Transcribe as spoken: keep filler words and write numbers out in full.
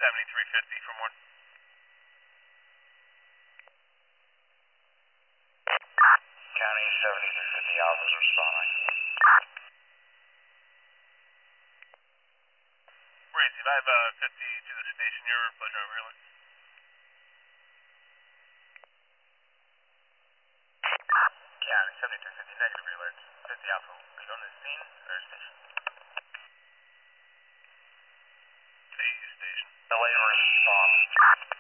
seventy-three fifty from one. County seventy-three fifty Alpha's responding. Breezy, I have uh, fifty to the station here, pleasure over here. County seventy-three fifty negative alert. fifty Alpha, are you on the scene or station? The station. Delay response.